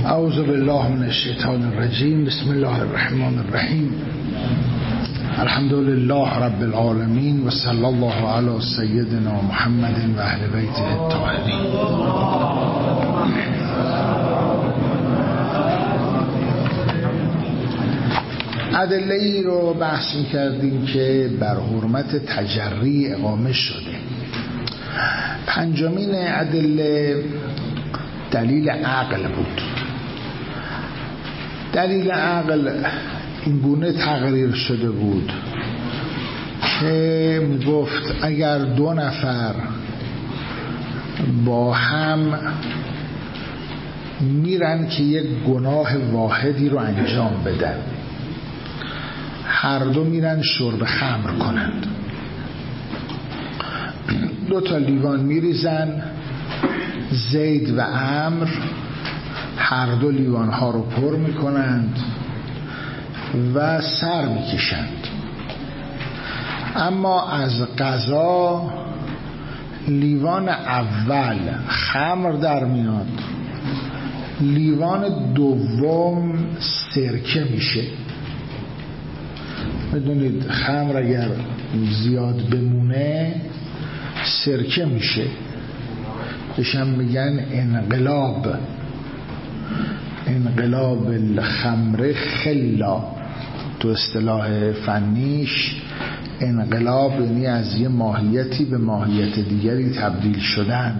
اعوذ بالله من الشیطان الرجیم. بسم الله الرحمن الرحیم. الحمد لله رب العالمین و صلی الله علی سیدنا محمد و اهل بیته الطاهرین. ادله ای رو بحث می‌کردیم که بر حرمت تجری اقامه شده. پنجمین ادله دلیل عقل بود. دلیل عقل این گونه تقریر شده بود که میگفت اگر دو نفر با هم میرن که یک گناه واحدی رو انجام بدن، هر دو میرن شرب خمر کنند، دو تا لیوان میریزن، زید و عمرو هر دو لیوان ها رو پر میکنند و سر میکشند. اما از قضا لیوان اول خمر در میاد، لیوان دوم سرکه میشه. بدونید خمر اگر زیاد بمونه سرکه میشه، بهشم میگن انقلاب الخمر خلا. تو اصطلاح فنیش انقلاب یعنی از یه ماهیتی به ماهیت دیگری تبدیل شدن.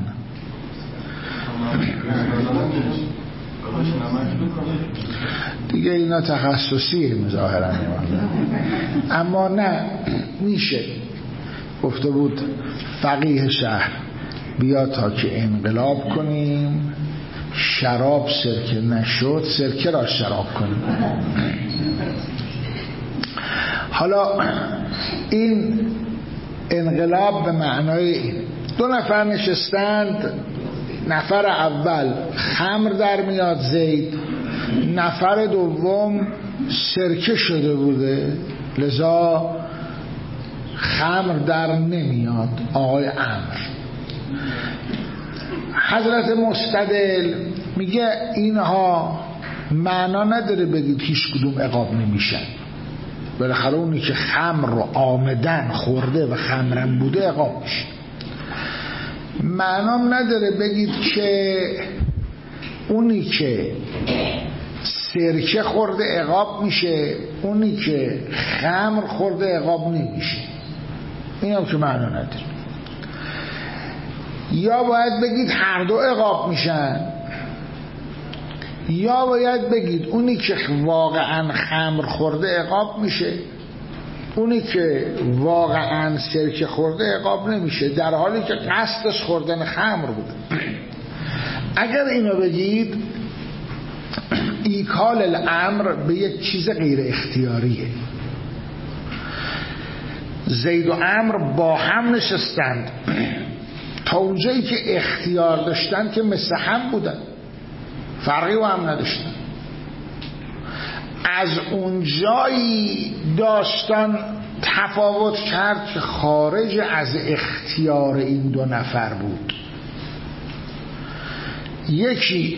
دیگه اینا تخصصیه ظاهرا، اما نه میشه. گفته بود فقیه شهر بیا تا که انقلاب کنیم، شراب سرکه نشد سرکه را شراب کنیم. حالا این انقلاب به معنای دو نفر نشستند، نفر اول خمر در میاد زید، نفر دوم سرکه شده بوده لذا خمر در نمیاد، آقای عمرو. حضرت مستدل میگه اینها معنا نداره بگید هیچ کدوم عقاب نمیشن. بالاخره اونی که خمر رو آمدن خورده و خمرم بوده عقاب میشه. معنام نداره بگید که اونی که سرکه خورده عقاب میشه، اونی که خمر خورده عقاب نمیشه. این هم که معنا نداره. یا باید بگید هر دو عقاب میشن، یا باید بگید اونی که واقعا خمر خورده عقاب میشه، اونی که واقعا سرکه خورده عقاب نمیشه، در حالی که قصدش خوردن خمر بوده. اگر اینو بگید ایکال الامر به یک چیز غیر اختیاریه. زید و عمرو با هم نشستند، تا اونجایی که اختیار داشتن که مثل هم بودن، فرقی با هم نداشتن. از اونجایی داستان تفاوت کرد که خارج از اختیار این دو نفر بود. یکی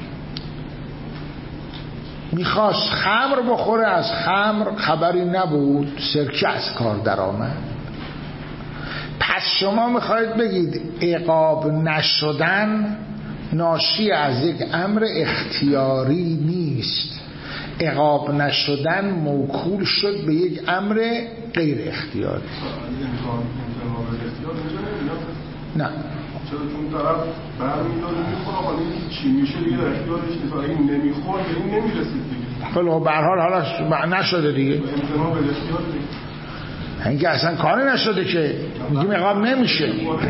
میخواست خمر بخوره، از خمر خبری نبود، سرکه از کار در آمد. پس شما میخواید بگید عقاب نشدن ناشی از یک امر اختیاری نیست، عقاب نشدن موکول شد به یک امر غیر اختیاری. نه چرا چون طرف برمیداره میخوره، حالا این چی میشه دیگه در اختیارش نیست، این نمیخوره به این نمیرسید دیگه. خب به هر حال حالا نشده دیگه، امتناع به اختیار دیگه، اینکه اصلا کاری نشده که میگیم عقاب نمیشه،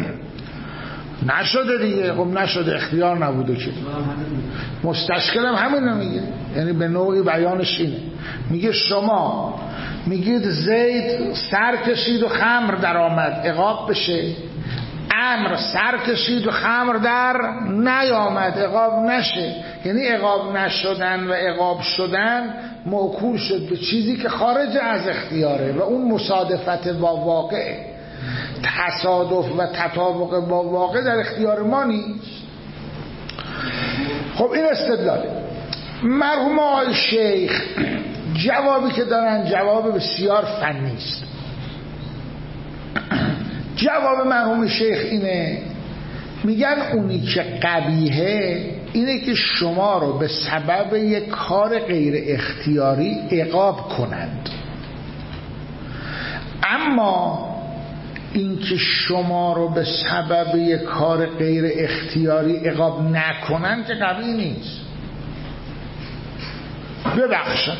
نشده دیگه. خب نشده، اختیار نبوده که. مستشکل هم همین میگه، یعنی به نوعی بیانش اینه. میگه شما میگید زید سر کشید و خمر در آمد عقاب بشه، عمرو سر کشید و خمر در نیامد عقاب نشه. یعنی عقاب نشدن و عقاب شدن موکول شد به چیزی که خارج از اختیاره و اون مصادفت با واقع، تصادف و تطابق با واقع در اختیار ما نیست. خب این استدلاله. مرحوم آقای شیخ جوابی که دارن جواب بسیار فنی است. جواب مرحوم شیخ اینه، میگن اونی که قبیحه اینه که شما رو به سبب یک کار غیر اختیاری عقاب کنند، اما این که شما رو به سبب یک کار غیر اختیاری عقاب نکنند که قبیح نیست. ببخشن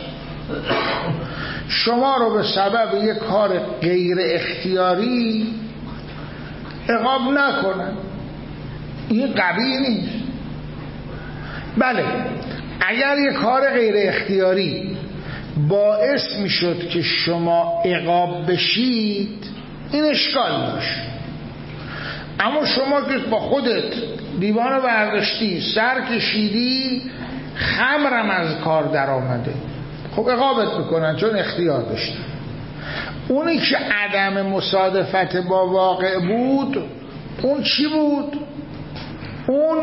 شما رو به سبب یک کار غیر اختیاری عقاب نکنن، این قبیح نیست. بله اگر یک کار غیر اختیاری باعث میشد که شما عقاب بشید این اشکال داشت، اما شما که با خودت دیوانو برداشتی سر کشیدی خمرم از کار در آمده، خب عقابت میکنن چون اختیار داشتی. اونی که عدم مصادفت با واقع بود اون چی بود؟ اون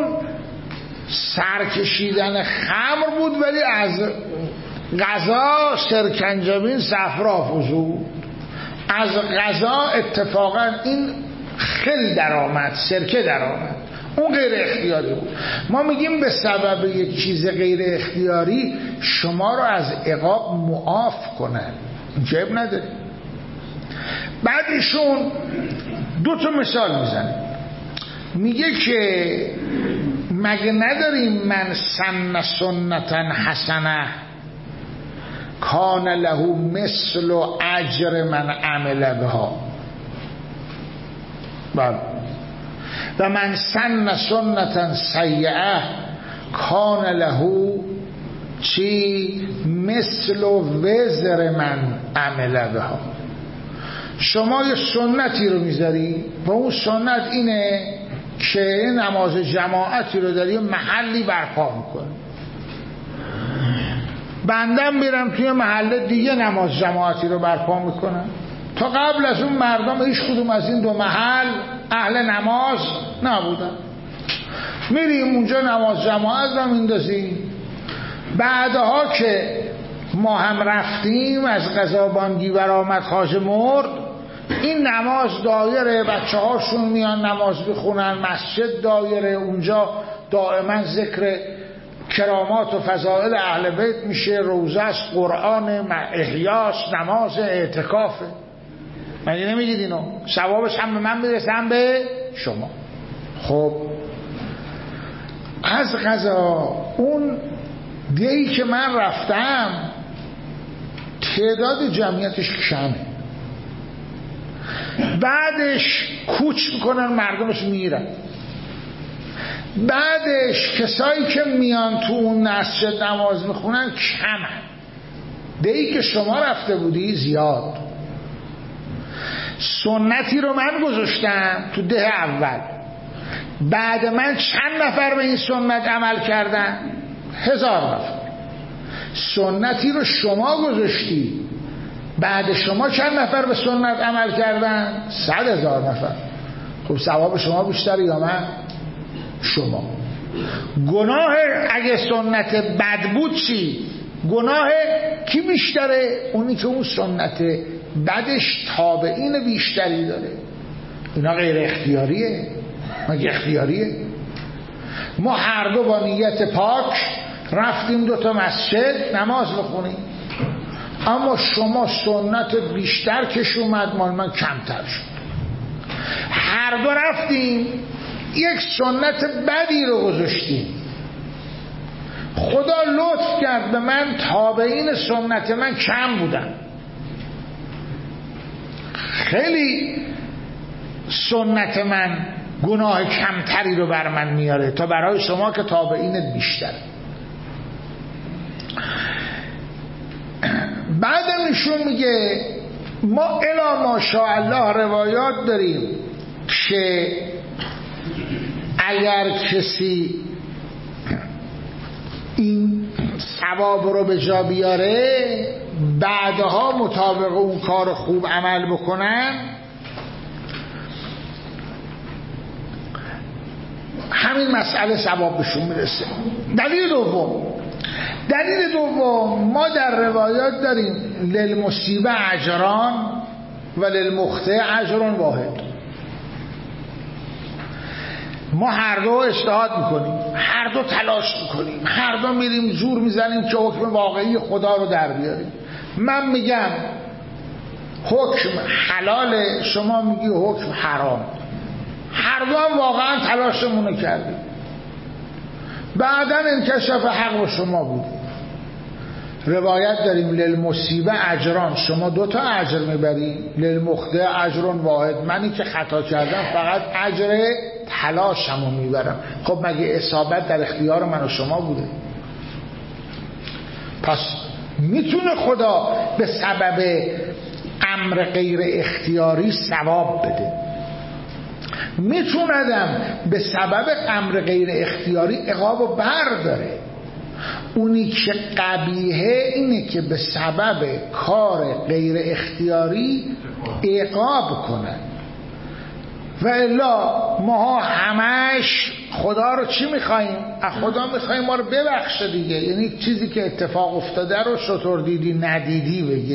سرکشیدن خمر بود، ولی از غذا سرکنجبین صفرا فزود، از غذا اتفاقا این خل در آمد، سرکه در آمد، اون غیر اختیاری بود. ما میگیم به سبب یک چیز غیر اختیاری شما رو از عقاب معاف کنن، جیب نداره. بعد ایشون دو تا مثال میزنه، میگه که مگه نداریم من سن سنتا حسنه کان له مثل اجر من عمل بها، بله، و من سن سنتا سیئه کان له چی مثل وزر من عمل بها. شما یه سنتی رو میذاری و اون سنت اینه که نماز جماعتی رو در یه محلی برپا میکنه، بندم میرم توی محله دیگه نماز جماعتی رو برپا میکنم، تا قبل از اون مردم هیچ کدوم از این دو محل اهل نماز نبودن، میریم اونجا نماز جماعت رو میندازیم. بعدها که ما هم رفتیم از قضا بانگی برآمد خواجه مرد، این نماز دایره، بچه هاشون میان نماز بخونن، مسجد دایره، اونجا دائما ذکر کرامات و فضائل اهل بیت میشه، روزه است، قرآن، احیاس، نماز، اعتکافه. مگه نمیگید اینو؟ ثوابش هم به من میرسه هم به شما. خب از قضا اون دیگی که من رفتم تعداد جمعیتش کمه، بعدش کوچ میکنن مردمش میرن، بعدش کسایی که میان تو اون مسجد نماز میخونن کمن، دیگی که شما رفته بودی زیاد. سنتی رو من گذاشتم تو ده اول، بعد من چند نفر به این سنت عمل کردن؟ 1000 نفر. سنتی رو شما گذاشتی، بعد شما چند نفر به سنت عمل کردن؟ 100,000 نفر. خب ثواب شما بیشتره یا من؟ شما. گناه اگه سنت بد بود چی؟ گناه کی بیشتره؟ اونی که اون سنت بدش تابعین بیشتری داره. اینا غیر اختیاریه، مگه اختیاریه؟ ما هر دو با نیت پاک رفتیم 2 مسجد نماز بخونیم، اما شما سنت بیشتر کش اومد، مال من کمتر شد. هر دو رفتیم یک سنت بدی رو گذاشتیم، خدا لطف کرد به من، تابعین سنت من کم بودن، خیلی سنت من گناه کمتری رو بر من میاره تا برای شما که تابعینت بیشتر. بعدم ایشون میگه ما الا ماشاءالله روایات داریم که اگر کسی این ثواب رو به جا بیاره بعدها مطابق اون کار خوب عمل بکنن، همین مسئله ثواب بهشون میرسه. دلیل دوم، دلیل دوم، ما در روایات داریم للمصیبه اجران و للمخطئ اجر واحد. ما هر دو اجتهاد میکنیم، هر دو تلاش میکنیم، هر دو میریم زور میزنیم که حکم واقعی خدا رو در بیاریم. من میگم حکم حلاله، شما میگی حکم حرام، هر دو هم واقعا تلاشمونو کردیم. بعداً انکشف حق با شما بود. روایت داریم للمصیبه اجران، شما 2 تا اجر میبری، للمخطئ اجر واحد، منی که خطا کردم فقط اجر تلاشمو میبرم. خب مگه اصابت در اختیار من و شما بوده؟ پس میتونه خدا به سبب امر غیر اختیاری ثواب بده، میتوندم به سبب امر غیر اختیاری عقابو برداره. اونی که قبیحه اینه که به سبب کار غیر اختیاری عقاب کنن. و الا ماها همش خدا رو چی میخواییم؟ از خدا میخواییم ما رو ببخشه دیگه، یعنی چیزی که اتفاق افتاده رو شطور دیدی ندیدی بگه.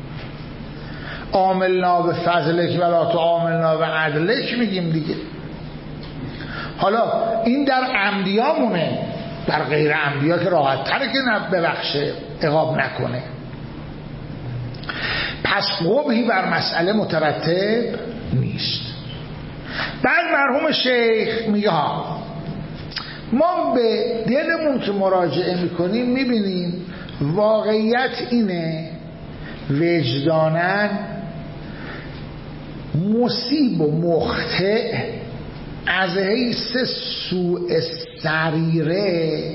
عاملنا به فضلک ولا تو عاملنا به عدلک میگیم دیگه. حالا این در عمدیامونه، در غیر عمدیا که راحت تره که ببخشه عقاب نکنه. پس قبحی بر مسئله مترتب نیست. بعد مرحوم شیخ میگه ما به دلمون که مراجعه میکنیم میبینیم واقعیت اینه وجدانن مصیب و مخطئ از حیث سوء سریره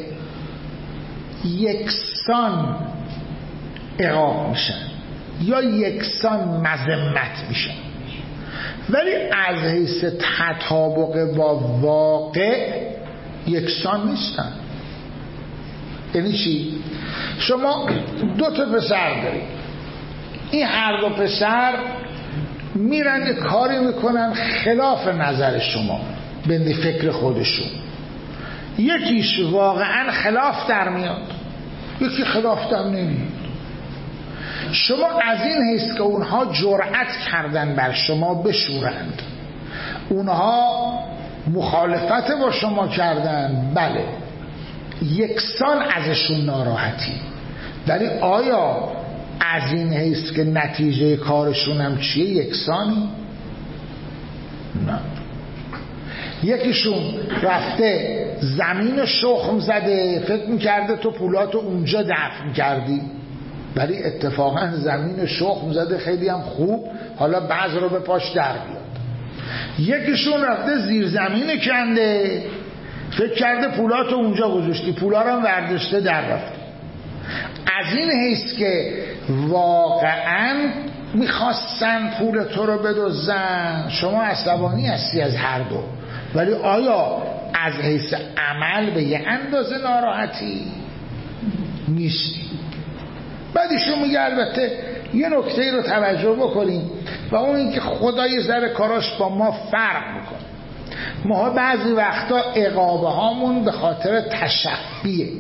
یکسان عقاب میشن یا یکسان مذمت میشن، ولی از حیث تطابق با واقع یکسان نیستن. یعنی چی؟ شما 2 تا پسر دارید، این هر 2 پسر میرن کاری میکنن خلاف نظر شما بند فکر خودشون. یکیش واقعا خلاف در میاد، یکی خلاف در نمیاد. شما از این حیث که اونها جرأت کردن بر شما بشورند، اونها مخالفت با شما کردن، بله یکسان ازشون ناراحتی، ولی آیا از این حیث که نتیجه کارشون هم چیه یکسانی؟ نه. یکیشون رفته زمین شخم زده، فکر میکرده تو پولاتو اونجا دفن کردی، ولی اتفاقا زمین شخم زده خیلی هم خوب، حالا بعض رو به پاش در بیاد. یکیشون رفته زیر زمین کنده، فکر کرده پولاتو اونجا گذاشتی، پولا رو هم ورداشته در رفته. از این حیث که واقعا میخواستن پول تو رو بدزدن، شما عصبانی هستی از هر دو، ولی آیا از حیث عمل به یه اندازه ناراحتی نیستی؟ بعدشون میگه البته یه نکته رو توجه بکنیم و اون اینکه خدا یه ذره کاراش با ما فرق میکنه. ما بعضی وقتا عقابه هامون به خاطر تشفیه،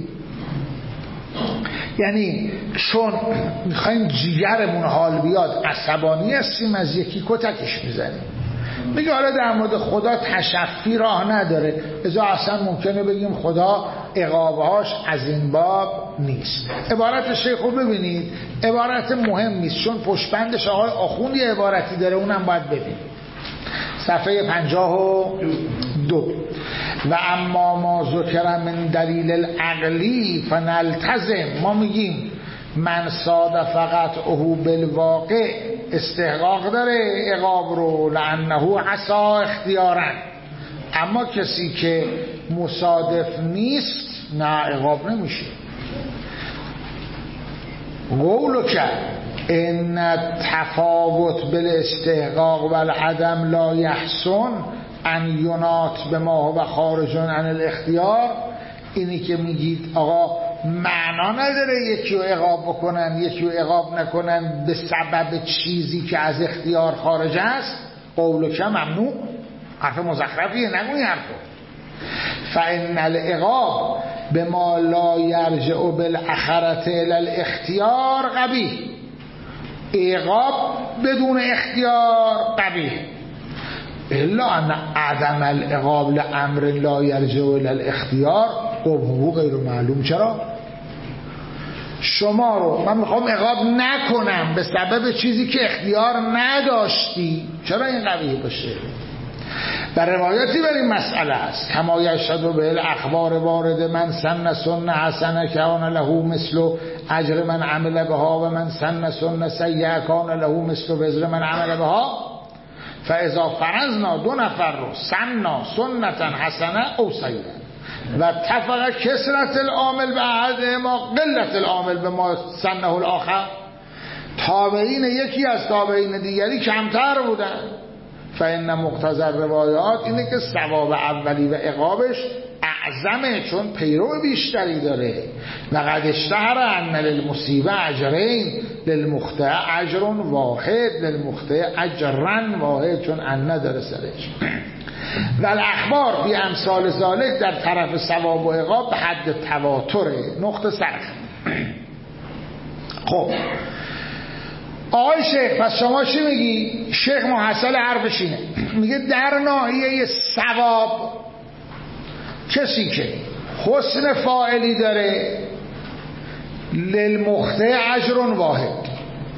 یعنی چون میخوایم جیگرمون حال بیاد عصبانی هستیم از یکی کتکش میزنیم. میگه حالا در مورد خدا تشفی راه نداره، ازا اصلا ممکنه بگیم خدا عقابهاش از این باب نیست. عبارت شیخ رو ببینید، عبارت مهمیست، چون پشتبندش آقای آخوند یه عبارتی داره، اونم باید ببینید. صفحه 52. و اما ما ذکر من دلیل العقلی فنلتزم، ما میگیم من ساده فقط اوهو بالواقع استحقاق داره عقاب رو، لانه عصا اختیارن، اما کسی که مصادف نیست نه عقاب نمیشه. قولو کرد ان تفاوت بالاستحقاق و العدم لا یحسن ان ینات به ما و خارجون عن الاختیار، اینی که میگید آقا معنا نداره یکی رو عقاب بکنن یکی رو عقاب نکنن به سبب چیزی که از اختیار خارج است، قولو که ممنوع، حرف مزخرفیه، نگوی حرفو. فان العقاب به ما لا یرجع بالاخرة الی الاختیار قبیح. عقاب بدون اختیار قبیح. الا ان عدم العقاب لامر لا یرجع الی الاختیار قبحه غیر معلوم. چرا؟ شما رو من میخوام عقاب نکنم به سبب چیزی که اختیار نداشتی، چرا این قبیح باشه؟ و روایتی بر این مسئله است کما یشهد به الاخبار وارد من سن سنه حسنه کان له مثل اجر من عمل بها و من سن سنه سیئه کان له مثل وزر من عمل بها فاذا فرضنا 2 نفر رو سننا سنتا حسنه او سیئه و اتفق کثرت العامل به احدهما قلت العامل به ما سنه الاخر، تابعین یکی از تابعین دیگری کمتر بودن، فإن مقتضی روایات اینه که ثواب اولی و عقابش اعظمه چون پیرو بیشتری داره. و قد اشتهر ان للمصیبه اجرین للمخطئ اجر واحد للمخطئ اجرا واحد، چون ان نداره سرش. و الاخبار بی امثال ذالک در طرف ثواب و عقاب به حد تواتره. نقطه سرخ. خب آقای شیخ پس شما چی میگی؟ شیخ محصل حرفش اینه، میگه در ناحیه ثواب کسی که حسن فاعلی داره للمخطئ اجر واحد.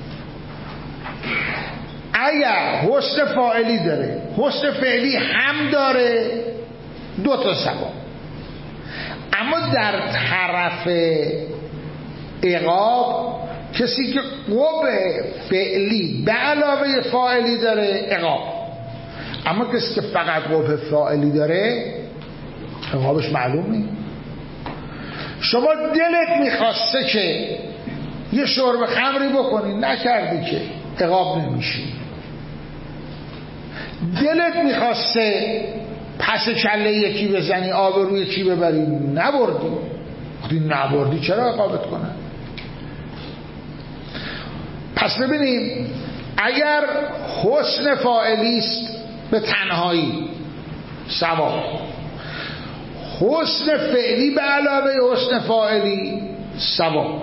اگر حسن فاعلی داره حسن فعلی هم داره 2 تا ثواب. اما در طرف عقاب کسی که قبح فعلی به علاوه فاعلی داره عقاب، اما کسی که فقط قبح فاعلی داره عقابش معلوم نیست. شما دلت میخواسته که یه شرب خمری بکنی نکردی که عقاب نمیشی. دلت میخواسته پس کله یکی بزنی آبروی یکی ببری نبردی. وقتی نبردی چرا عقابت کنن؟ پس ببینیم اگر حسن فاعلیست به تنهایی ثواب، حسن فعلی به علاوه حسن فاعلی ثواب،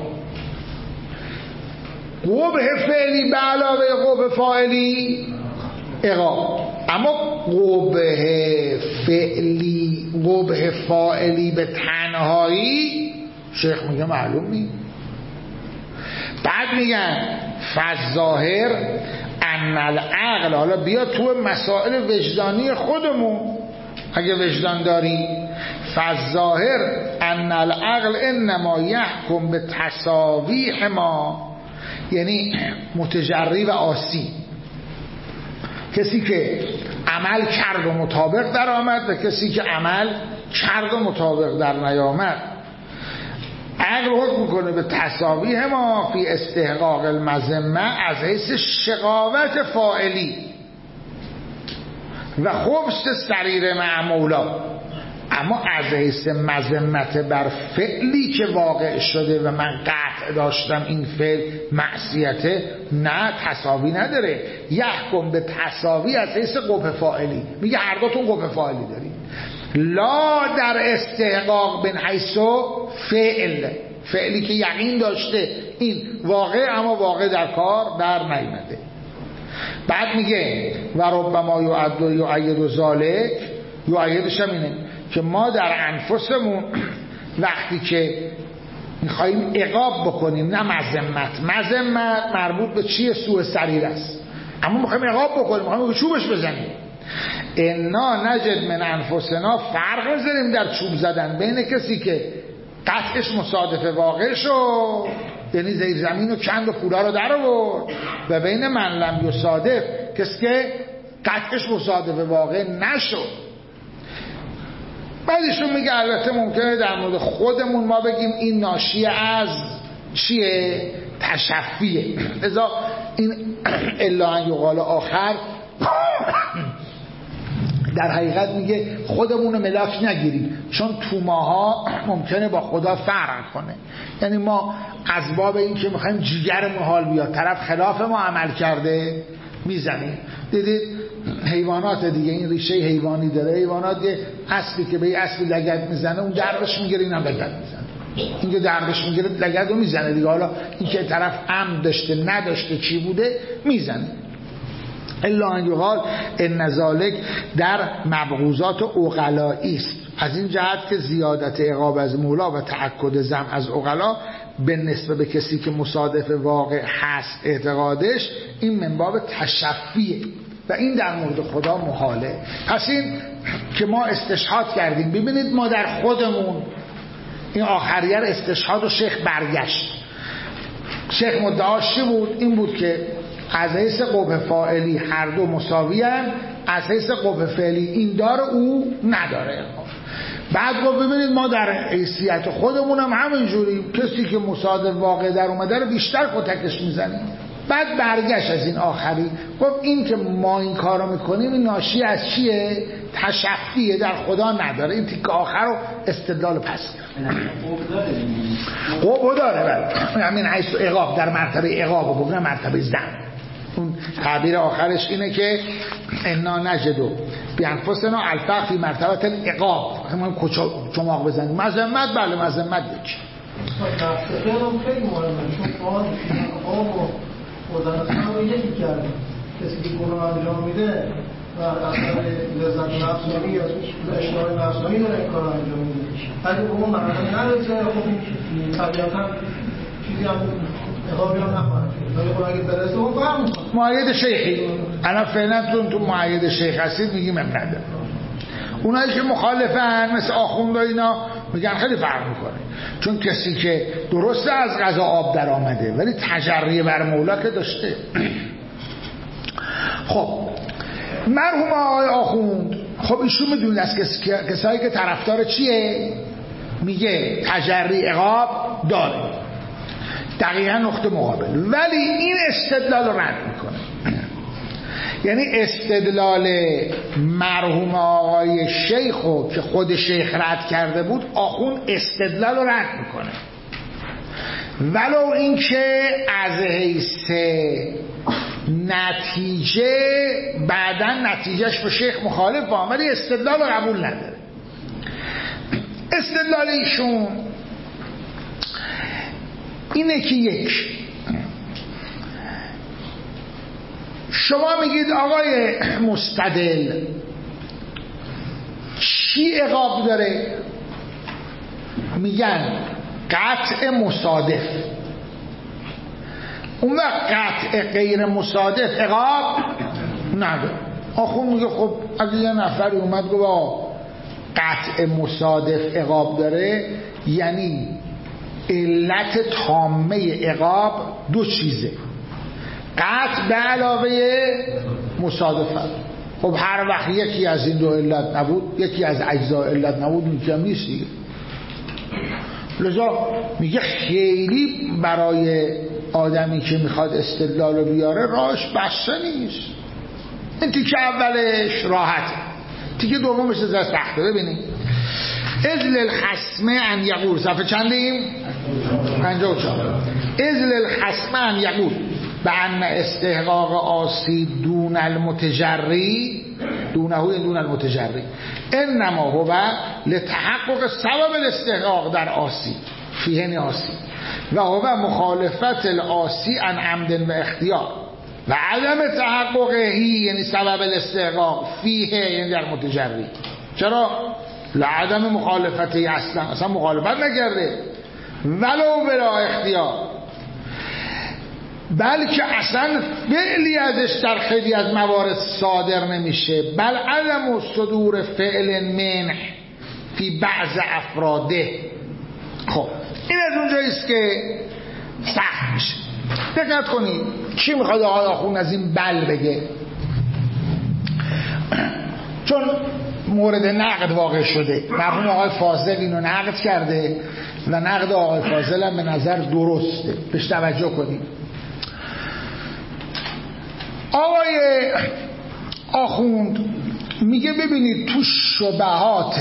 قبح فعلی به علاوه قبح فاعلی عقاب. اما قبح فعلی قبح فاعلی به تنهایی شیخ میگه معلوم نیست. بعد میگن فالظاهر ان العقل، حالا بیا تو مسائل وجدانی خودمون اگه وجدان داری، فالظاهر ان العقل انما یحکم به تساویح ما، یعنی متجری و آسی، کسی که عمل کرد و مطابق در آمد و کسی که عمل کرد و مطابق در نیامد. عقل حکم میکنه به تساویح ما فی استحقاق المذمه از حیث شقاوت فاعلی و خبث سریر معمولا، اما از حیث مذمت بر فعلی که واقع شده و من قطع داشتم این فعل معصیته، نه تساوی نداره. یحکم به تساوی از حیث قبح فاعلی، میگه هر دوتون قبح فاعلی دارید، لا در استحقاق بن حیث فعلی که یقین داشته این واقع اما واقع در کار در نیامده. بعد میگه و ربما یعد و یعید ذالک، یعیدش هم اینه که ما در انفسمون وقتی که میخواییم عقاب بکنیم نه مذمت مربوط به چیه؟ سوء سریر است. اما میخواییم عقاب بکنیم، میخواییم چوبش بزنیم. انا نجد من انفسنا، فرق نذاریم در چوب زدن بین کسی که قطعش مصادف واقع شد، یعنی زیر زمین و کند و پولا رو در آورد، و بین من لم یصادف، کسی که قطعش مصادف واقع نشد. بعدشون میگه البته ممکنه در مورد خودمون ما بگیم این ناشی از چیه؟ تشفیه. ازا این الا ان یقال آخر در حقیقت میگه خودمونو ملاک نگیریم، چون تو ماها ممکنه با خدا فرق کنه. یعنی ما از باب این که میخوایم جیگرمون حال بیاد، طرف خلاف ما عمل کرده میزنیم. دیدید حیوانات دیگه، این ریشه حیوانی داره. حیوانات یه اسبی که به یه اسبی لگد میزنه اون دردش میگیره، اینم لگد میزنه. این که دردش میگیره لگد رو میزنه دیگه. حالا این که طرف عمد داشته نداشته چی بوده میزنه. الا ان یقال ان ذلک در مبغوضات عقلائی است، از این جهت که زیادت عقاب از مولا و تأکد ذم از عقلا به نسبت به کسی که مصادف واقع هست اعتقادش، این من باب تشفیه و این در مورد خدا محاله. پس این که ما استشهاد کردیم، ببینید ما در خودمون این آخریه استشهاد و شیخ برگشت. شیخ مدعاش چی بود؟ این بود که از حیث قبح فاعلی هر دو مساوی هم، از حیث قبح فعلی این داره او نداره. بعد گفت ببینید ما در حیثیت خودمون هم همینجوریم، کسی که مصادف واقع در اومده رو بیشتر کتکش میزنیم. بعد برگشت از این آخری گفت این که ما این کار رو میکنیم این ناشی از چیه؟ تشفیه، در خدا نداره. این تیک آخر رو استدلال پس کرد. قبح داره همین حیث عقاب، در مرتبه عقاب و مرتبه ذم. اون تعبیر آخرش اینه که انا نجدو بانفسنا الفقر فی مرتبه العقاب. همون چماق بزنیم مذمت، بله مذمت یکی خیلی مهمه، چون فاز عقاب و خودنسان رو یکی کردیم. کسی که گناه انجام میده و اثر لذت نفسانی یا اشتهای نفسانی داره این کار رو انجام میده. اگه به اون معنی نرسه خب این طبیعتا چیزی هم عقابی هم نخواهد شد، ولی خب اگه برسه اون فهم میکنه. معاید شیخی الان فعلا تو معاید شیخ هستید میگیم هم نداره. اونایی که مخالفن مثل آخوند و اینا میگن خیلی فرق میکنه، چون کسی که درسته از غذا آب در آمده ولی تجری بر مولا که داشته. خب مرحوم آقای آخوند، خب ایشون میدونید از کسایی که طرفدار چیه؟ میگه تجری عقاب داره، دقیقا نقطه مقابل، ولی این استدلال رو رد میکنه. یعنی استدلال مرحوم آقای شیخو که خود شیخ رد کرده بود، آخوند استدلال رو رد میکنه، ولو اینکه از حیث نتیجه بعدا نتیجهش به شیخ مخالف با، ولی استدلال رو قبول نداره. استدلال ایشون اینه که یک، شما میگید آقای مستدل چی عقاب داره؟ میگن قطع مصادف. اون وقت قطع غیر مصادف عقاب نداره. آخون میگه خب اگه یه نفری اومد گفت قطع مصادف عقاب داره، یعنی علت تامه عقاب دو چیزه، قطع به علاوه مصادفت. خب هر وقت یکی از این دو علت نبود، یکی از اجزای علت نبود، میگم نیست دیگه. لذا میگه خیلی برای آدمی که میخواد استدلال رو بیاره راهش بسته نیست. این تیکه اولش راحته، تیکه دومش از سخته. ببینید اذل الخصم ان یقول، صفحه چندیم؟ 54. اذل الخصم ان یقول بأن استحقاق آسی دون المتجری، دون المتجری انما هو لتحقق سبب الاستحقاق در آسی فیه آسی و هو مخالفت الآسی عن عمد و اختیار و عدم تحققه، یعنی سبب الاستحقاق فیه یعنی در متجری. چرا؟ لعدم مخالفتی اصلا مخالفت نکرده ولو بلا اختیار، بلکه اصلا فعلی ازش در خیلی از موارد صادر نمیشه، بل عدم صدور فعل منح فی بعض افراده. خب این از اونجاییست که سخت میشه. دقت کنید چی میخواد آقای آخوند از این بل بگه، چون مورد نقد واقع شده. مرحوم آقای فاضل اینو نقد کرده و نقد آقای فاضل هم به نظر درسته، بهش توجه کنید. آقای آخوند میگه ببینید تو شبهات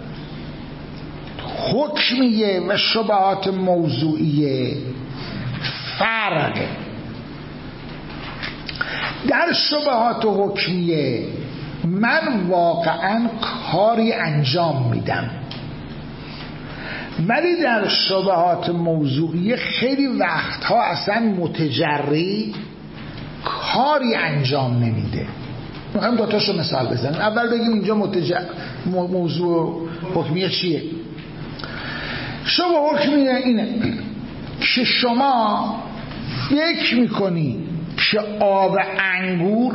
حکمیه و شبهات موضوعیه فرق. در شبهات حکمیه من واقعا کاری انجام میدم، ولی در شبهات موضوعی خیلی وقتها اصلا متجری کاری انجام نمیده. میخوایم دوتاشو مثال بزنیم. اول بگیم اینجا موضوع حکمیه چیه. شبه حکمیه اینه که شما فکر میکنی که آب انگور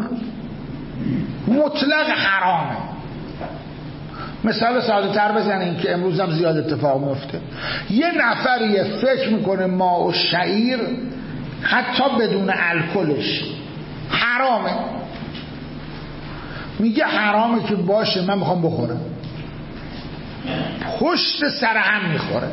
مطلق حرامه. مثال ساده تر بزنیم که امروز هم زیاد اتفاق میفته. یه نفریه فکر میکنه ماء الشعیر حتی بدون الکلش حرامه، میگه حرامه که باشه من میخوام بخورم، پشت سر هم میخوره.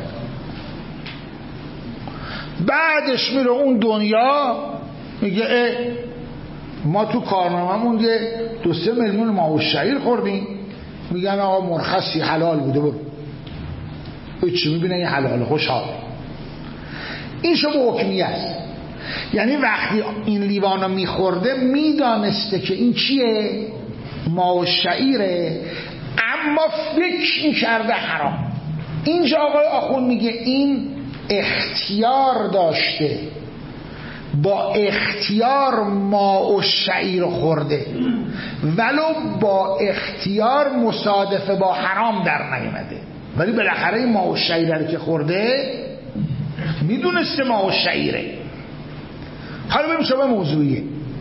بعدش میره اون دنیا میگه ما تو کارنامه‌مون یه 2-3 میلیون ماء الشعیر خوردیم، میگن آقا مرخصی حلال بوده برو. چی میبینه این حلاله خوشحال. این شبه حکمیه است. یعنی وقتی این لیوانو میخورده میدانسته که این چیه؟ ماء الشعیره، اما فکر میکرده حرام. اینجا آقای آخوند میگه این اختیار داشته، با اختیار ماء الشعیر خورده، ولو با اختیار مصادفه با حرام در نیامده، ولی بالاخره این ماء الشعیر رو که خورده میدونسته ماء الشعیره. حالا بریم شبه موضوعیه.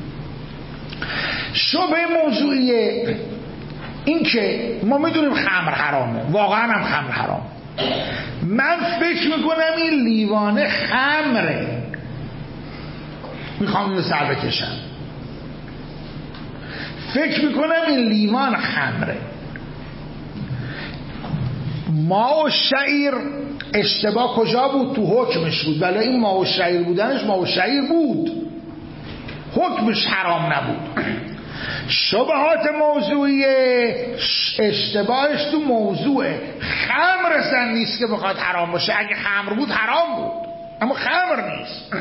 شبه موضوعیه این که ما میدونیم خمر حرامه، واقعا هم خمر حرام. من فکر میکنم این لیوانه خمره، میخوام اینو سر بکشم. فکر میکنم این لیوان خمره. ماء الشعیر اشتباه کجا بود؟ تو حکمش بود، ولی این ماء الشعیر بودنش ماء الشعیر بود، حکمش حرام نبود. شبهات موضوعی اشتباهش تو موضوعه. خمر اصلا نیست که بخواد حرام باشه، اگه خمر بود حرام بود، اما خمر نیست.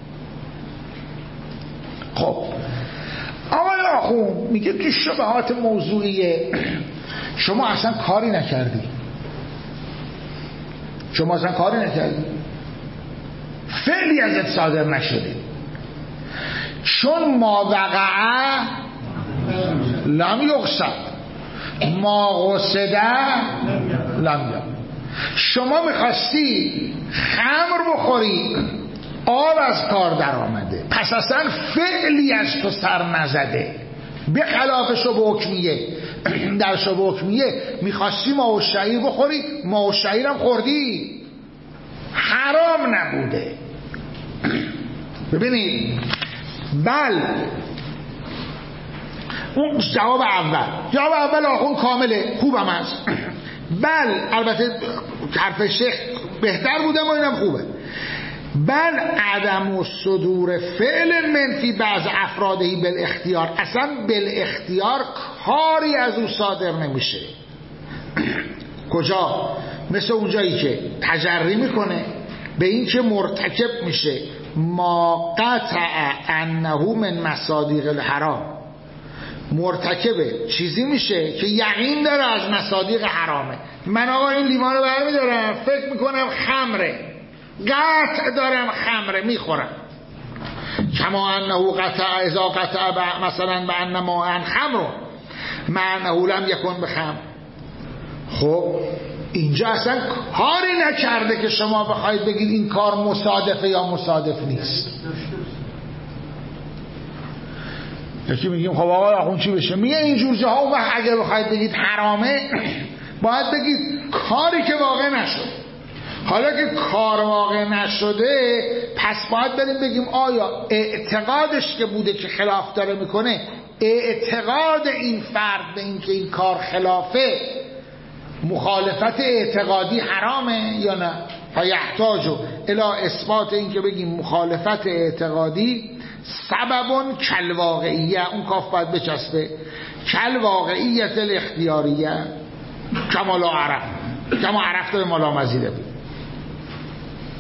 خب آقای آخوند میگه تو شبهات موضوعیه شما اصلا کاری نکردی، شما اصلا کاری نکردی، فعلی ازت صادر نشده، چون ما وقعه لم یقصد ما قصده لم یقصد. شما میخواستی خمر بخوری، آب از کار در آمده، پس اصلا فعلی از تو سر نزده. به خلاف شبه حکمیه، در شبه حکمیه میخواستی ماء الشعیر بخوری، ماء الشعیر هم خوردی، حرام نبوده. ببینید بله، اون جواب اول آخون کامله، خوبم هست. بله البته حرف شیخ بهتر بوده و اینم خوبه. بل عدم و صدور فعل منفی بعض افرادهی بالاختیار، اصلا بالاختیار کاری از او صادر نمیشه. کجا؟ مثل اونجایی که تجری میکنه به این که مرتکب میشه ما قطع انه من مصادیق الحرام، مرتکب چیزی میشه که یقین داره از مصادیق حرامه. من آقا این لیوان رو برمیدارم فکر میکنم خمره، قطع دارم خمره میخورم. کما انه قطع اذا قطع مثلا به ان ماء خمر مع انه لم یکن بخمر. خب اینجا اصلا کاری نکرده که شما بخواید بگید این کار مصادفه یا مصادف نیست. یکی میگیم خب آقا اخون چی بشه؟ میگه اینجور جاها اون وقت اگر بخواید بگید حرامه باید بگید کاری که واقع نشد. حالا که کار واقع نشده پس باید بریم بگیم آیا اعتقادش که بوده که خلاف داره میکنه، اعتقاد این فرد به این که این کار خلافه مخالفت اعتقادی حرامه یا نه؟ فیحتاجو الی اثبات این که بگیم مخالفت اعتقادی سببون کل واقعیه، اون کاف باید بچسبه، کل واقعیت الاختیاریه کما لا عرف، کما عرفت به مالا مزیده بود.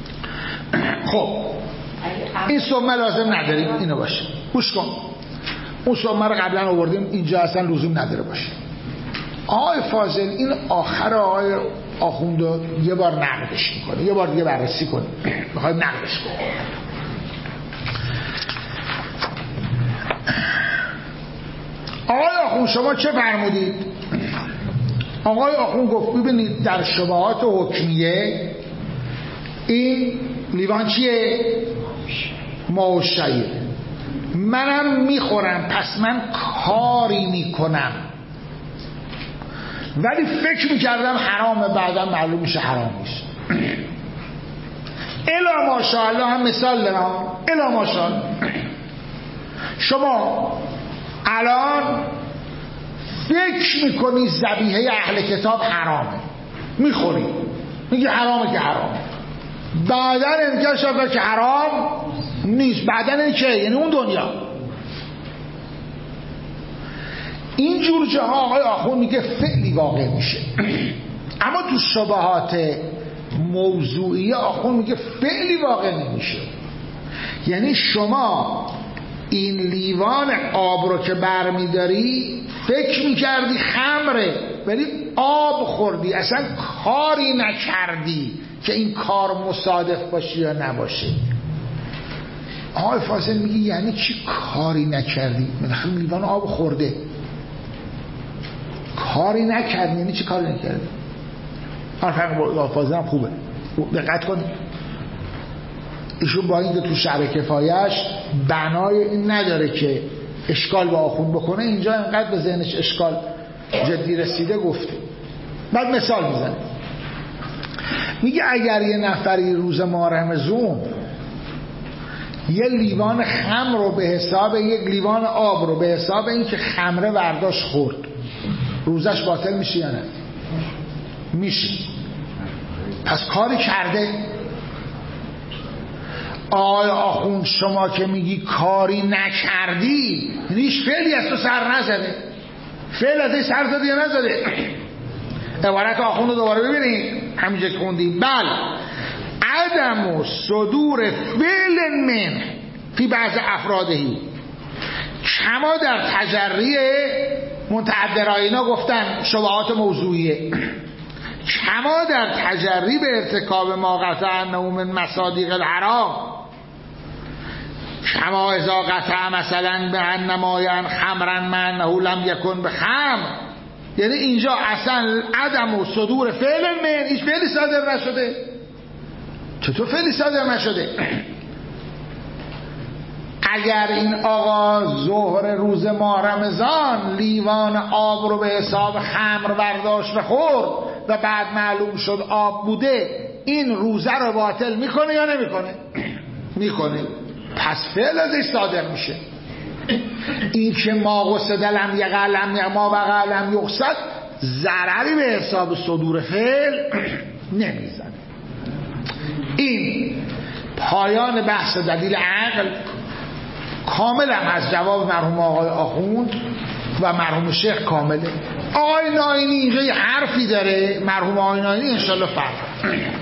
خب این ثمه لازم نداریم، اینو باشه گوش کن. اون سومه رو قبلا آوردیم اینجا اصلا لزوم نداره باشه. آقای فاضل این آخر آقای آخوند رو یه بار نقدش میکنه، یه بار دیگه بررسی کنه، میخوایم نقدش کنه. آقای آخوند شما چه فرمودید؟ آقای آخوند گفت ببینید در شبهات حکمیه این لیوان چیه؟ ماوشایه، منم میخورم پس من کاری میکنم ولی فکر میکردم حرامه، بعدا معلوم میشه حرام نیست. الا ماشاءالله هم مثال دارم، الا ماشاءالله شما الان فکر میکنی ذبیحه اهل کتاب حرامه، میخوری، میگی حرامه که حرامه، بعدا امکان شده که حرام نیست، بعدا این چه؟ یعنی اون دنیا. این جور جاها آقای آخوند میگه فعلی واقع میشه. اما تو شبهات موضوعی آخوند میگه فعلی واقع نمیشه. یعنی شما این لیوان آب رو که برمیداری فکر میکردی خمره ولی آب خوردی، اصلا کاری نکردی که این کار مصادف باشه یا نباشه. آقای فاضل میگه یعنی چی کاری نکردی؟ من لیوان آب خورده، کاری نکردی یعنی چی کاری نکردی؟ آقای فاضل هم خوبه، دقت کنید. ایشون با اینکه تو شرح کفایش بنای این نداره که اشکال با آخوند بکنه، اینجا انقدر به ذهنش اشکال جدی رسیده گفته. بعد مثال میزنه، میگه اگر یه نفری روز ماه رمضان یه لیوان خمر رو به حساب یک لیوان آب رو به حساب این که خمره برداشت خورد، روزش باطل میشه یا نه؟ میشه. پس کاری کرده. آقای آخوند شما که میگی کاری نکردی یعنی هیچ فعلی از تو سر نزده، فعل از این سر زده یا نزده؟ عبارت آخوند رو دوباره ببینید همینجا که خوندیم. بل عدم و صدور فعل من فی بعض افرادهی کما در تجری متعدراینا گفتن شبهات موضوعیه، کما در تجری به ارتکاب ما قطع انه من مصادیق الحرام، کما اذا قطع مثلا به انما خمرا من انه لم یکن به خمر. یعنی اینجا اصلا عدم و صدور فعل من، هیچ فعلی صادر نشده. چطور فعلی صادر نشده؟ اگر این آقا ظهر روز ماه رمضان لیوان آب رو به حساب خمر برداشت و خورد و بعد معلوم شد آب بوده، این روزه رو باطل میکنه یا نمیکنه؟ میکنه. پس فعل ازش صادر میشه. این که ما قصد لم یقلم ما بقلم یقصد ضرری به حساب صدور فعل نمیزنه. این پایان بحث دلیل عقل کاملا از جواب مرحوم آقای آخوند و مرحوم شیخ کامله. آقای ناینی اینجا یه حرفی داره، مرحوم آقای ناینی انشالله فرق